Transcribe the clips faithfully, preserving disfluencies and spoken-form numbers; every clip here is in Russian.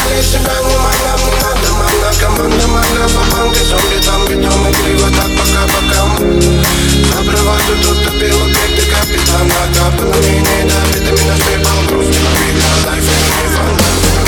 Потеряли себя, внимание, не надо, мана, команда, мана, фабанки, зомби, там битом и криво, так пока-пока. За браваду тут топил объекты капитана, капало мне не давит, а меня стребал груз, не видно, лайф, не фанта.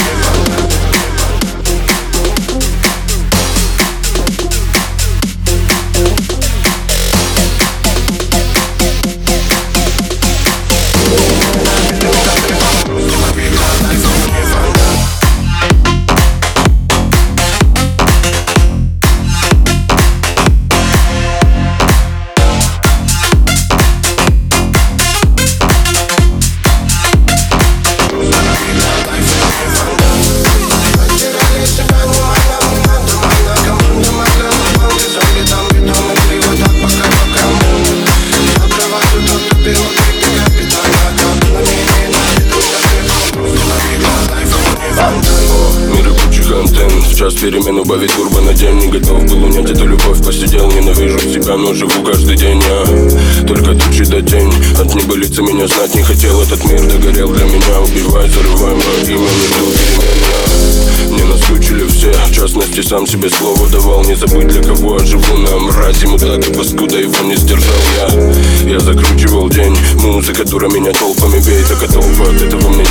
Час перемен убавить турбо на день. Не готов был унять эту любовь, посидел. Ненавижу себя, но живу каждый день. Я только тучи до тень. От небылицы меня знать не хотел. Этот мир догорел для меня. Убивай, зарываем во имя, не жду перемен. Мне наскучили все, в частности сам себе слово давал. Не забыть, для кого я живу на мразе. Мудак и паскуда, его не сдержал я. Я закручивал день. Музыка дура меня толпами бей. Так а толпа от этого мне